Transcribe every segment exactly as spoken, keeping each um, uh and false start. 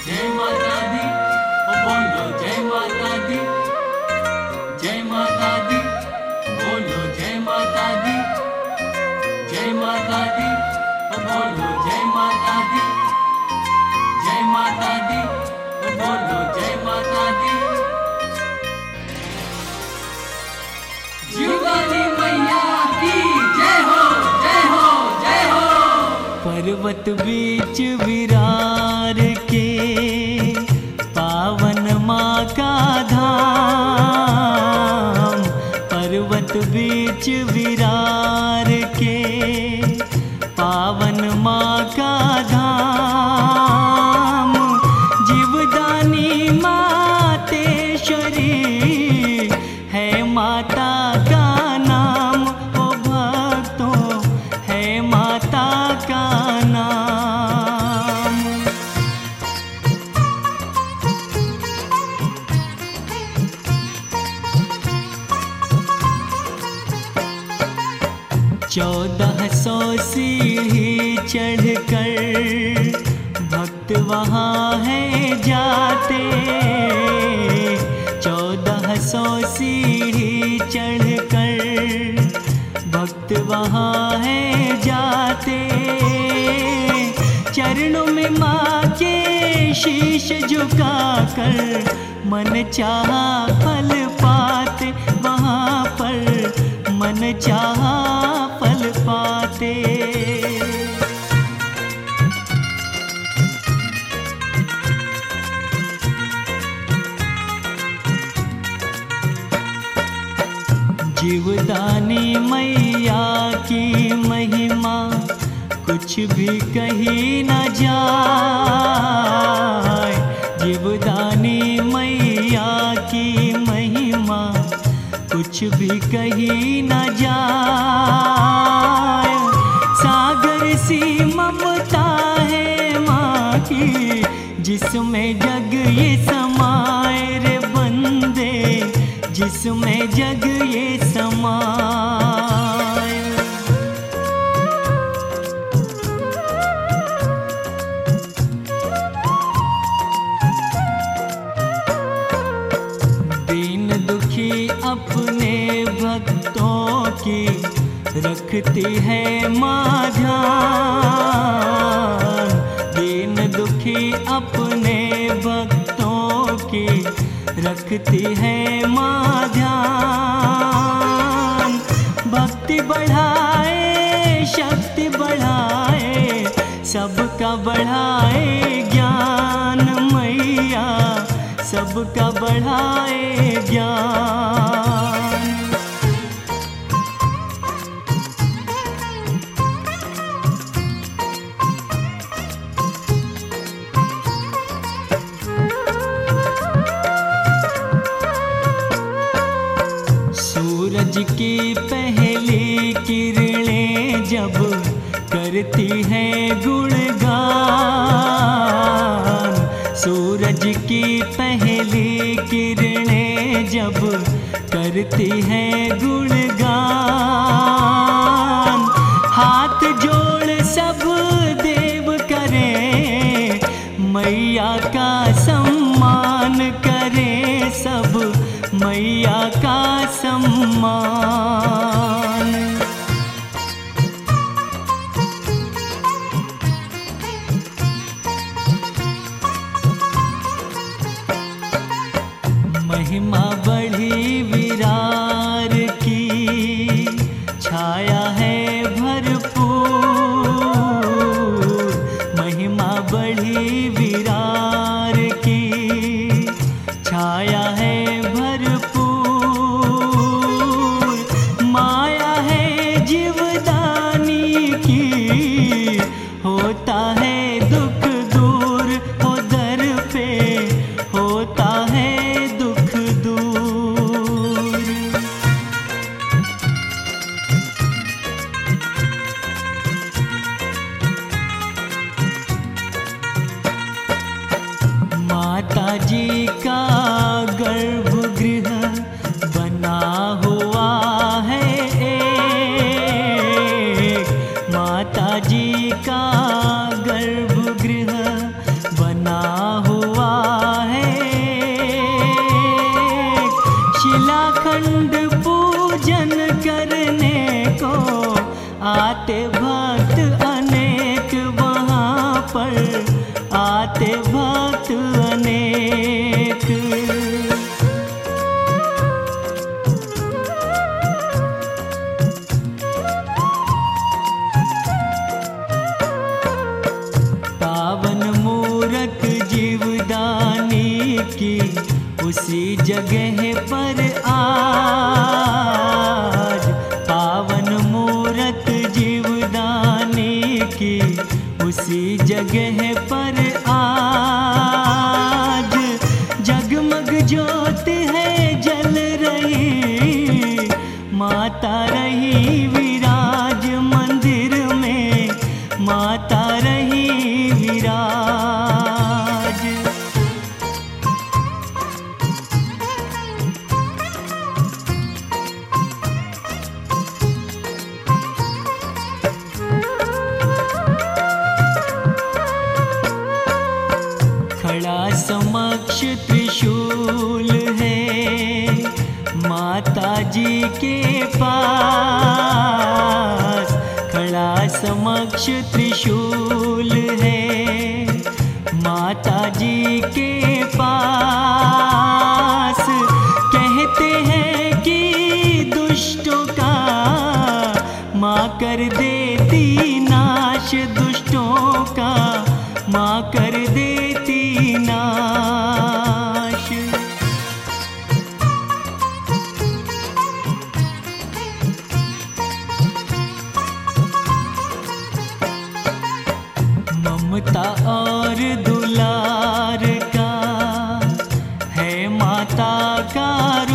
जय माता दी, ओ बोलो जय माता दी, जय माता दी, बोलो जय माता दी, जय माता दी, ओ बोलो जय माता दी, जय माता दी, ओ बोलो जय माता दी। जीवदानी मैया की जय हो, जय हो, जय हो। पर्वत बीच विरार के पावन माँ का धाम, पर्वत बीच विरार के पावन माँ का धाम, जीवदानी मातेश्वरी है माता का नाम, ओ भक्तों है माता का नाम। चौदह सौ सीढ़ी चढ़कर भक्त वहाँ है जाते, चौदह सौ सीढ़ी चढ़कर भक्त वहाँ है जाते, चरणों में माँ के शीश झुकाकर मन चाहा फल पाते, वहाँ पर मन चाहा फल पाते। जीवदानी मैया की महिमा कुछ भी कही न जाए, जीवदानी मैया की महिमा कुछ भी कही न जाए, सागर सी ममता है माँ की जिसमें जग ये समाए रे बंदे, जिसमें जग ये समाए। दीन दुखी अपने भक्तों की रखती है माँ ध्यान, दीन दुखी अपने भक्तों की रखती है माँ ध्यान, भक्ति बढ़ाए शक्ति बढ़ाए सबका बढ़ाए ज्ञान मैया, सबका बढ़ाए ज्ञान। सूरज की पहली किरणें जब करती है गुणगान, सूरज की पहली किरणें जब करती है गुणगान, हाथ जोड़ सब देव करें मैया का सम्मान करें, सब मैया का सम्मान। महिमा बढ़ी विरार की छाया है भरपूर, महिमा बढ़ी विरार की छाया है भरपूर, माया है जीवदानी की होता है दुख दूर, हो दर पे होता है दुख दूर। उसी जगह पर आज पावन मूरत जीवदानी की, उसी जगह पर आज जगमग ज्योत है जल रही, माता रही विराज मंदिर में, माता रही विराज। खड़ा समक्ष त्रिशूल है माता जी के पास, खड़ा समक्ष त्रिशूल है माता जी के पास। कहते हैं कि दुष्टों का माँ कर देती नाश, दुष्टों का माँ कर देती नाश। ममता और दुलार का है माता का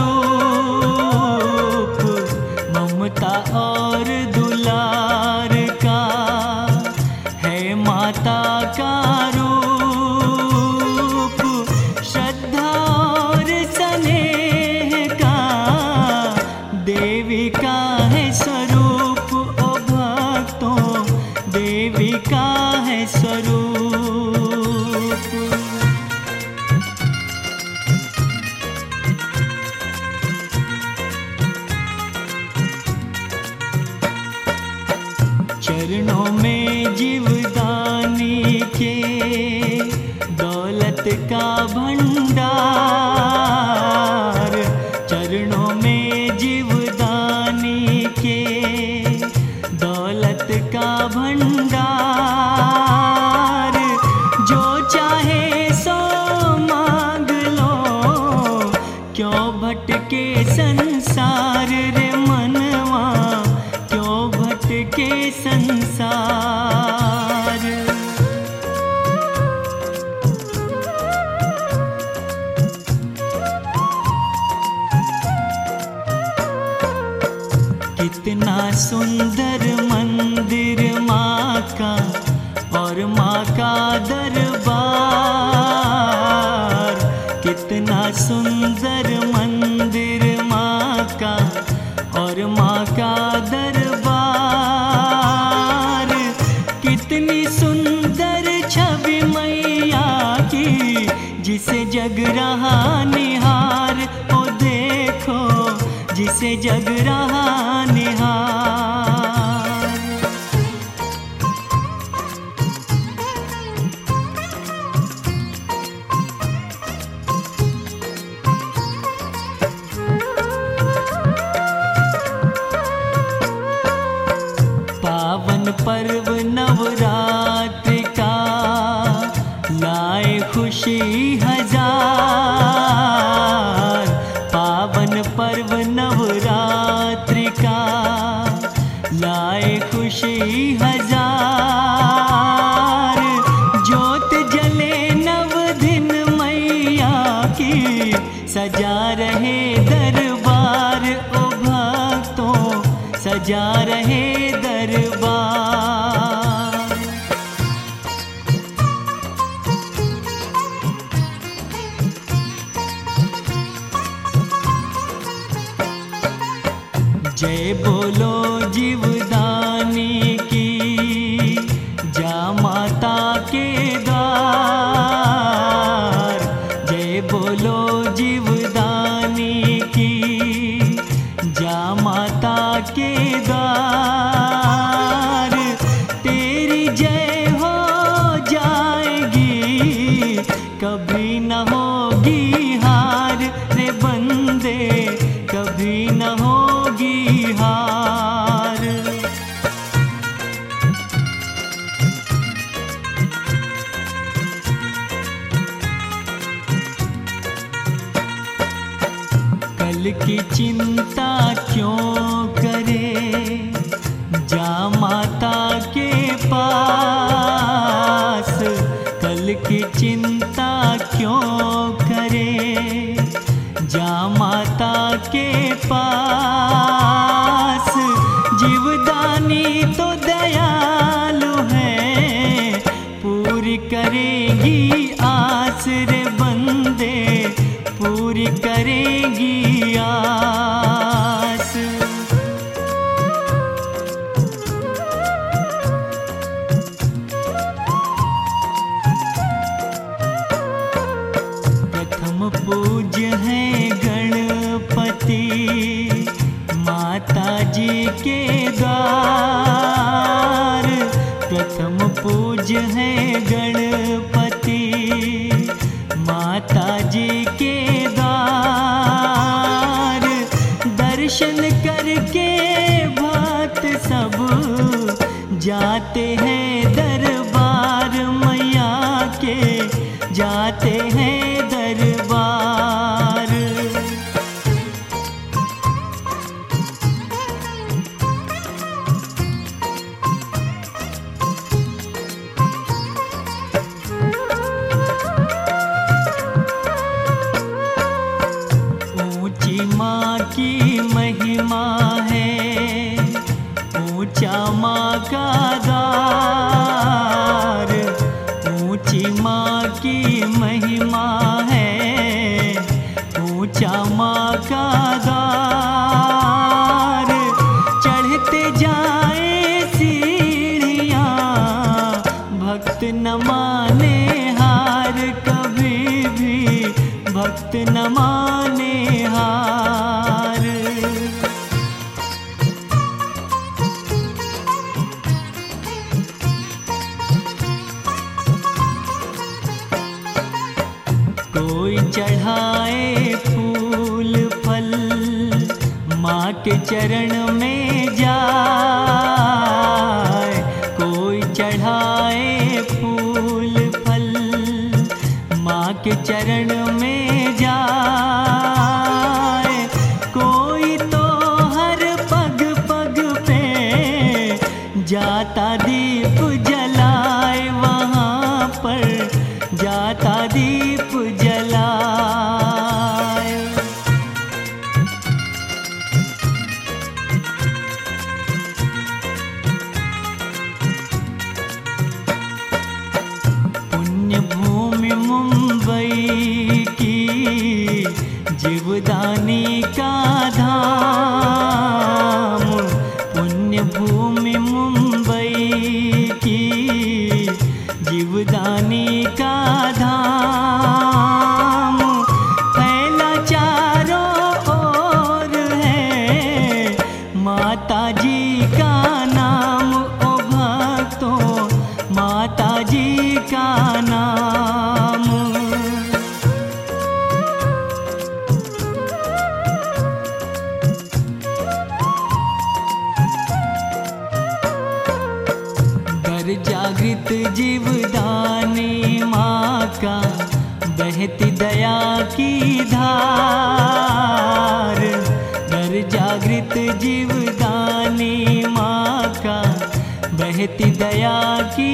रूप, ममता और दुलार का है माता का रूप। श्रद्धा और स्नेह का देवी का है स्वरूप, ओ भक्तों देवी का है स्वरूप। चरणों में जीवदानी के दौलत का भंडार, चरणों में जीवदानी के दौलत का भंडार। जो चाहे सो मांग लो, क्यों भटके संसार रे मनवा, क्यों भटके संसार। कितना सुंदर मंदिर माँ का और माँ का दरबार, कितना सुंदर मंदिर माँ का और माँ का दरबार। कितनी सुंदर छवि मैया की, जिसे जग रहा निहार, ओ देखो जिसे जग रहा निहार। पावन पर्व नवरात्रि का लाए खुशी हजार, पावन पर्व नवरात्रि का लाए खुशी हजार। ज्योत जले नव दिन मैया की, सजा रहे दरबार, ओ भक्तों सजा रहे दरबार। जय बोलो जीवदानी की, जा माता के द्वार। जय बोलो जीवदानी की, जा माता के द्वार। तेरी जय हो जाएगी, कभी न होगी हार रे बंदे, कभी न होगी हार। कल की चिंता क्यों करे, जा माता के पास। कल की चिंता क्यों करे, जा माता के पास। जीवदानी तो दयालु है, पूरी करेगी आस रे बंदे, पूरी करेगी आस। प्रथम पूज्य है गणपति, माता जी के द्वार। प्रथम पूज्य है गणपति, माता जी के द्वार। दर्शन करके भक्त सब जाते हैं दरबार मैया के, जाते हैं दरबार। ऊंची माँ की महिमा है, ऊंचा माँ का द्वार। ऊंची माँ की महिमा है, ऊंचा माँ का द्वार। चढ़ते जाए सीढ़ियाँ, भक्त न माने हार कभी भी, भक्त न माने हार। कोई चढ़ाए फूल फल, माँ के चरण में जाए। कोई चढ़ाए फूल फल, माँ के चरण में जाए। कोई तो हर पग पग पे जाता दीप जलाए, वहाँ पर जाता दीप जलाए। पुण्य भूमि मुंबई की, जीवदानी का धाम। पुण्य भूमि मुंबई की, जीवदानी का धाम। फैला चारों ओर है माता जी का नाम, ओ भक्तों माता जी का नाम। दर जागृत जीवदानी माँ का, बहती दया की धार। दर जागृत जीवदानी माँ का, बहती दया की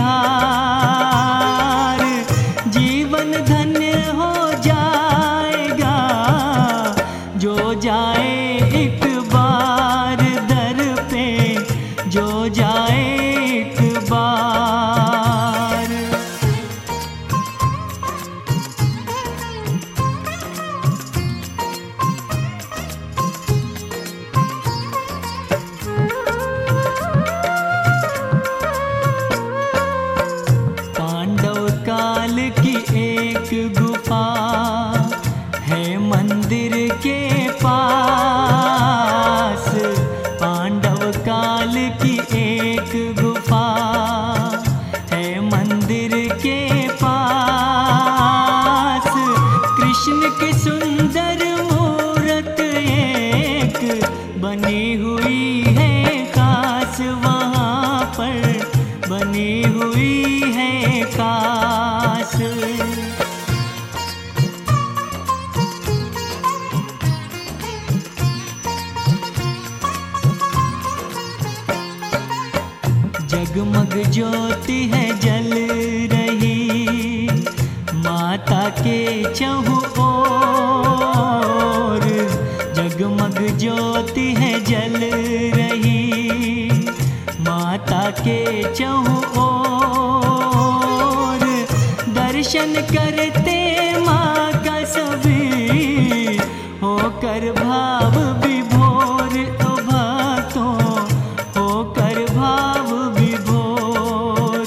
धार। जीवन धन्य हो जाएगा जो जाए एक बार दर पे, जो जाए एक बार। पांडव काल की एक गुफा है मंदिर के पास। पांडव काल की एक गुफा है मंदिर के पास। कृष्ण की सुंदर मूरत एक बनी हुई है खास, वहाँ पर बनी हुई है खास। माता के चहुँ ओर जगमग ज्योति है जल रही। माता के चहुँ ओर दर्शन करते माँ का सभी होकर भाव विभोर। ओ भक्तों होकर भाव विभोर।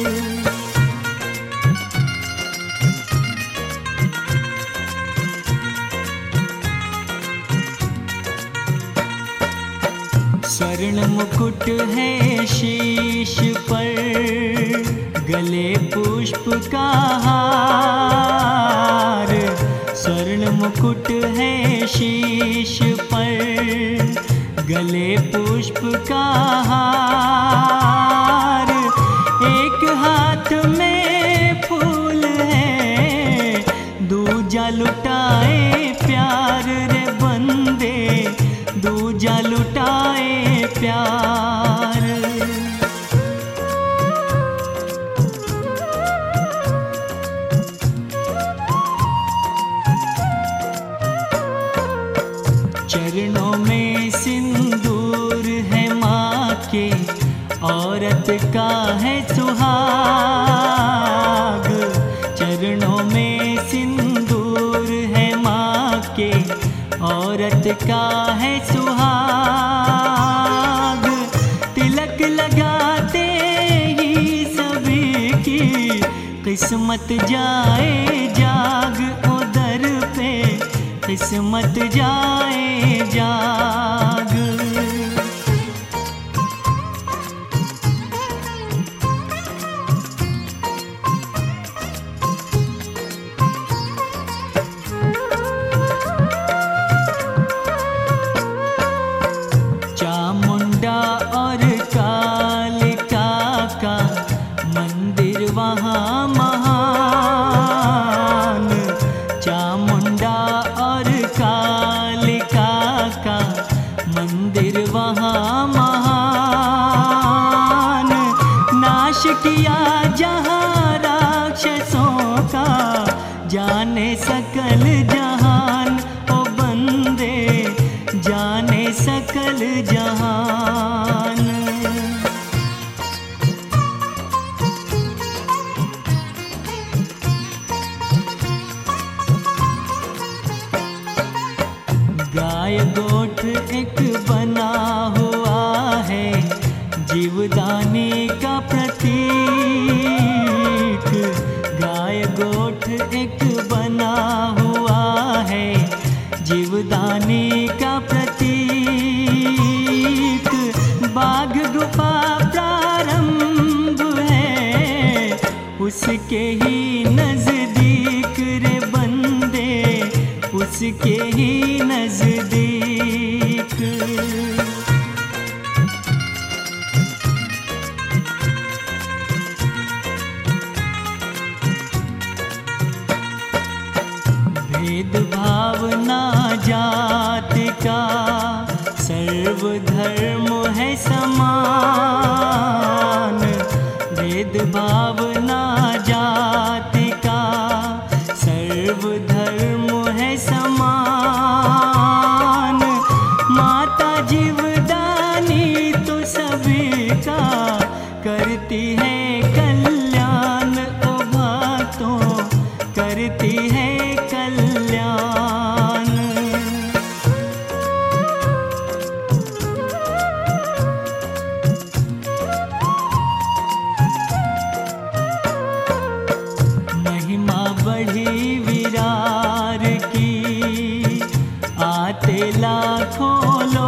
स्वर्ण मुकुट है शीश पर, गले पुष्प का हार। स्वर्ण मुकुट है शीश पर, गले पुष्प का हार। एक हाथ में फूल है, दूजा लुटाए प्यार रे बंदे, दूजा लुटाए प्यार। चरणों में सिंदूर है माँ के, औरत का है सुहाग। चरणों में सिंदूर है माँ के, औरत का है सुहाग। तिलक लगाते ही सभी की किस्मत जाए जाग। ओ दर पे किस्मत जाए जाग। चामुंडा और कालिका का मंदिर वहाँ महान। चामुंडा और कालिका का मंदिर वहाँ महान। नाश किया जहाँ राक्षसों का, जाने सकल जहान। ओ बंदे जाने सकल जहान। गाय गोठ एक बना हुआ है, जीवदानी का प्रतीक। गाय गोठ एक बना हुआ है, जीवदानी का प्रतीक। बाघ गुफा प्रारंभ है, उसके ही नजदीक रे बंदे, उसके ही नजदीक। भेदभाव ना जाति का, सर्वधर्म है समान। भेदभाव ना जाति का, सर्वधर्म है समान। माता जीवदानी तो सभी का करती है कल्याण। ओ भक्तों करती है कल्याण। महिमा बढ़ी विरार की, आते लाखों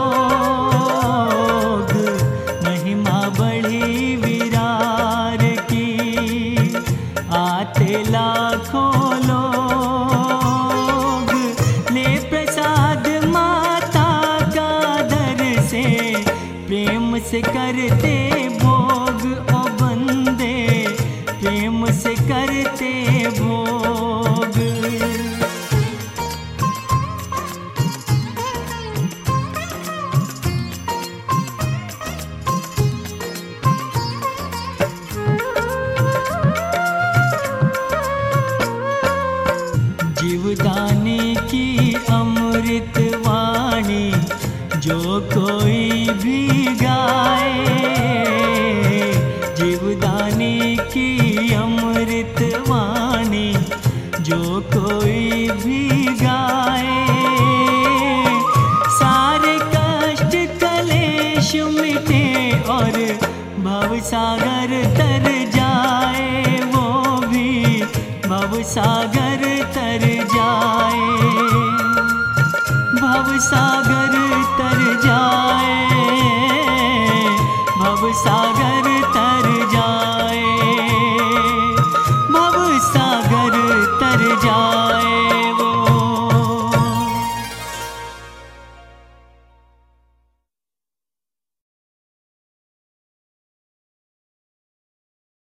लोग। महिमा बढ़ी विरार की, आते लाखों लोग। ले प्रसाद माता का दर से, प्रेम से करते भोग। ओ बंदे प्रेम से करते भोग। वाणी जो कोई भी गाए। सारे कष्ट कलेश मिटे और भव सागर तर जाए, वो भी भव सागर तर जाए। भव सागर